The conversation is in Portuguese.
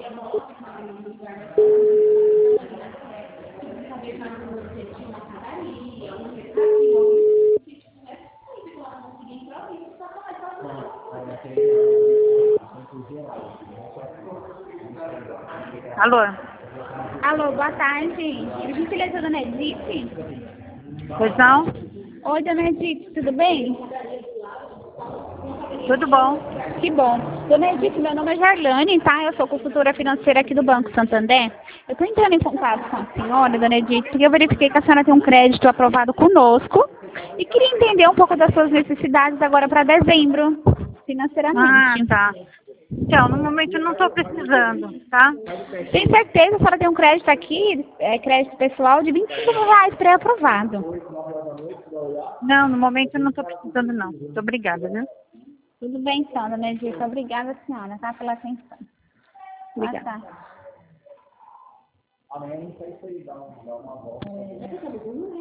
Alô? Alô, boa tarde. Por gentileza, dona Edith? Pois não? Oi, dona Edith, tudo bem? Tudo bom? Que bom. Dona Edith, meu nome é Jarlane, tá? Eu sou consultora financeira aqui do Banco Santander. Eu estou entrando em contato com a senhora, dona Edith, porque eu verifiquei que a senhora tem um crédito aprovado conosco e queria entender um pouco das suas necessidades agora para dezembro, financeiramente. Tá. Então, no momento eu não estou precisando, tá? Tem certeza que a senhora tem um crédito aqui, crédito pessoal, de R$ 25 pré-aprovado. Não, no momento eu não estou precisando, não. Muito obrigada, viu? Tudo bem, então, dona Edith. Obrigada, senhora, tá? Pela atenção. Obrigada. Tá.